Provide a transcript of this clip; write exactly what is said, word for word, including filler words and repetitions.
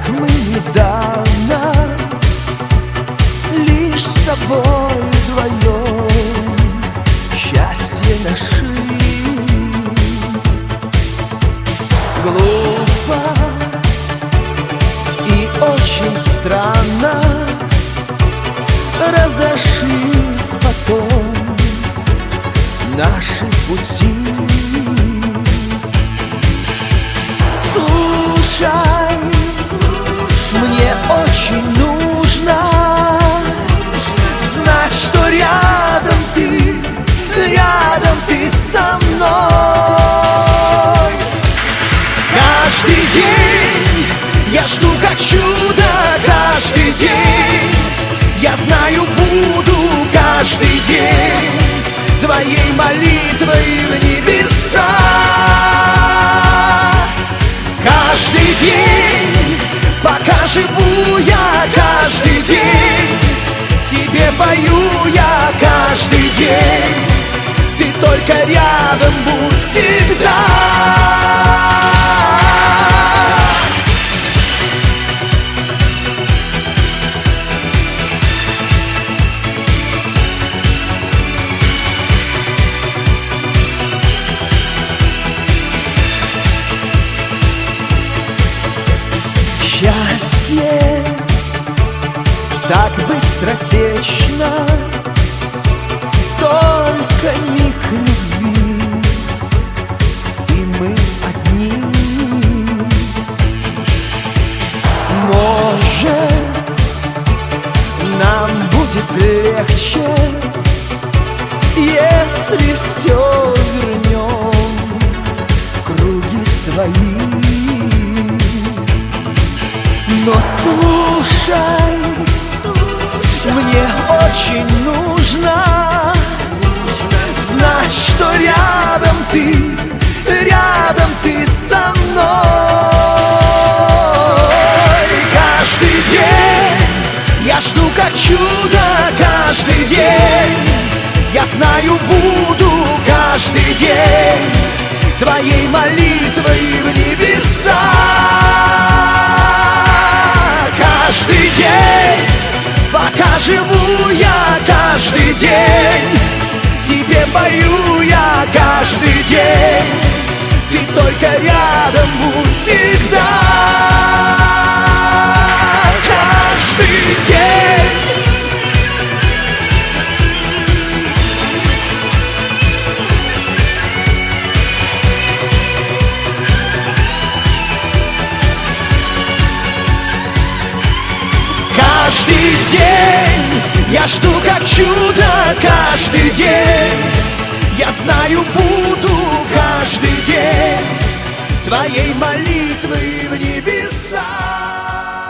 мы недавно лишь с тобой вдвоем счастье нашли. Глупо и очень странно разошлись потом наши пути. Слушай, мне очень нужно знать, что рядом ты, рядом ты со мной. Каждый день я жду как чудо, каждый день я знаю, буду каждый день твоей молитвой в небеса. Каждый день, пока живу я, каждый день тебе пою я, каждый день. Ты только рядом будь всегда. Счастье так быстротечно, только миг любви, и мы одни. Может, нам будет легче, если все вернем в круги свои. Но слушай, мне очень нужно знать, что рядом ты, рядом ты со мной. Каждый день я жду как чудо, каждый день я знаю, буду каждый день твоей молитвой в небеса. Каждый день, пока живу я, каждый день тебе пою я, каждый день. Ты только рядом будь всегда. Каждый день. Каждый день я жду как чудо, каждый день я знаю, буду каждый день твоей молитвой в небеса.